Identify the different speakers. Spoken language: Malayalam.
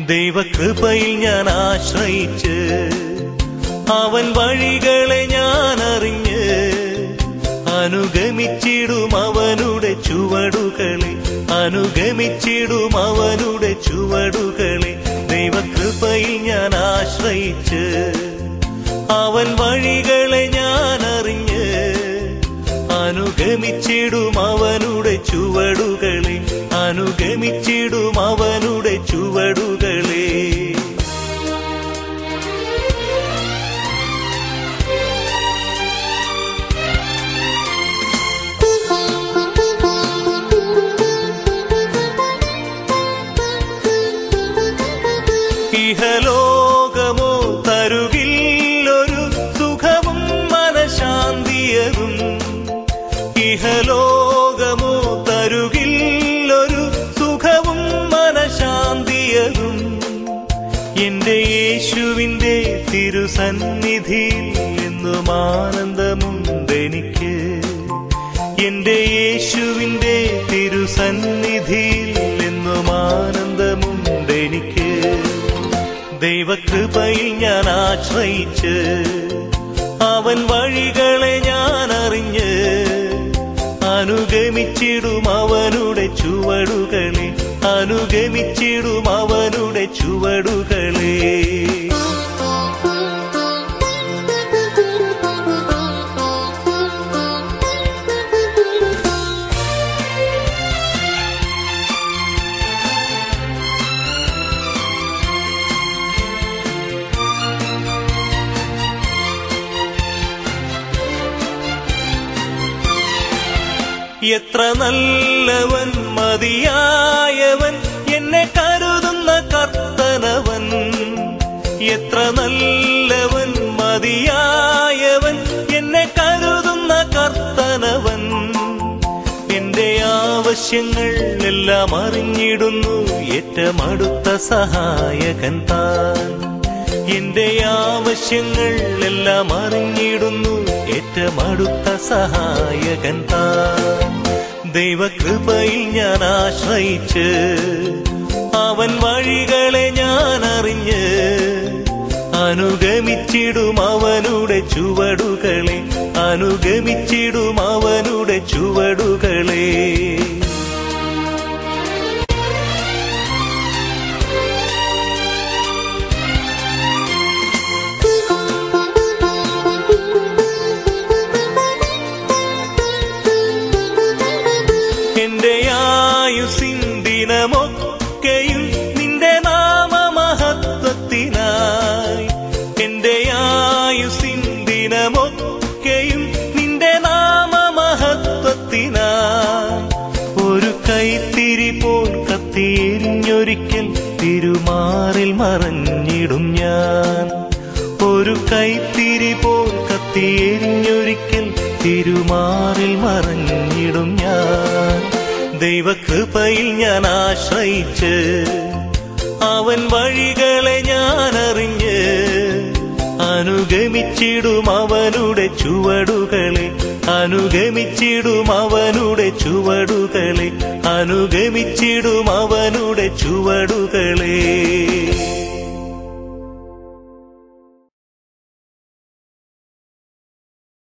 Speaker 1: ദൈവകൃപയിൽ ഞാൻ ആശ്രയിച്ച് അവൻ വഴികളെ ഞാൻ അറിഞ്ഞ് അനുഗമിച്ചിടും അവനുടെ ചുവടുകളെ, അനുഗമിച്ചിടും അവനുടെ ചുവടുകളെ. ദൈവകൃപയിൽ ഞാൻ ആശ്രയിച്ച് അവൻ വഴികളെ ഞാൻ അറിഞ്ഞ് അനുഗമിച്ചിടും അവനുടെ ചുവടുകളെ, അനുഗമിച്ചിടും അവനുടെ ചുവടുകളെ. ഇഹലോകമോ തരുകില്ലൊരു സുഖവും മനഃശാന്തിയതും, ഇഹലോകമോ തരുകില്ലൊരു സുഖവും മനഃശാന്തിയതും. എന്റെ യേശുവിന്റെ തിരുസന്നിധിയിൽ എന്നും ആനന്ദമുണ്ടെനിക്ക്, എന്റെ യേശുവിന്റെ തിരുസന്നിധിയിൽ എന്നും ആനന്ദമുണ്ടെനിക്ക്. ദൈവകൃപയിൽ ഞാൻ ആശ്രയിച്ച് അവൻ വഴികളെ ഞാൻ അറിഞ്ഞ് അനുഗമിച്ചിടും അവനുടെ ചുവടുകളെ, അനുഗമിച്ചിടും അവനുടെ ചുവടുകളെ. എത്ര നല്ലവൻ മതിയായവൻ എന്നെ കരുതുന്ന കർത്തനവൻ, എത്ര നല്ലവൻ മതിയായവൻ എന്നെ കരുതുന്ന കർത്തനവൻ. എന്റെ ആവശ്യങ്ങൾ എല്ലാം അറിഞ്ഞിടുന്നു ഏറ്റവും അടുത്ത സഹായകൻ താൻ, എന്റെ ആവശ്യങ്ങൾ എല്ലാം അറിഞ്ഞിടുന്നു ഏറ്റവും അടുത്ത സഹായകൻ താൻ. ദൈവകൃപയിൽ ഞാൻ ആശ്രയിച്ച് അവൻ വഴികളെ ഞാൻ അറിഞ്ഞ് അനുഗമിച്ചിടും അവനുടെ ചുവടുകളെ, അനുഗമിച്ചിടും അവനുടെ ചുവടുകളെ. എന്റെ ആയുസ്സിൻ ദിനമൊക്കെയും നിന്റെ നാമമഹത്വത്തിനായി, എന്റെ ആയുസ്സിൻ ദിനമൊക്കെയും നിന്റെ നാമമഹത്വത്തിനായി. ഒരു കൈത്തിരി പോൽ കത്തിയെരിഞ്ഞൊരിക്കൽ തിരുമാറിൽ മറഞ്ഞിടും ഞാൻ, ഒരു കൈത്തിരി പോൽ കത്തിയെരിഞ്ഞൊരിക്കൽ തിരുമാറിൽ മറഞ്ഞിടും ഞാൻ. ദൈവകൃപയിൽ ഞാൻ ആശ്രയിച്ച് അവൻ വഴികളെ ഞാൻ അറിഞ്ഞ് അനുഗമിച്ചിടും അവനുടെ ചുവടുകളെ, അനുഗമിച്ചിടും അവനുടെ ചുവടുകളെ, അനുഗമിച്ചിടും അവനുടെ ചുവടുകളെ.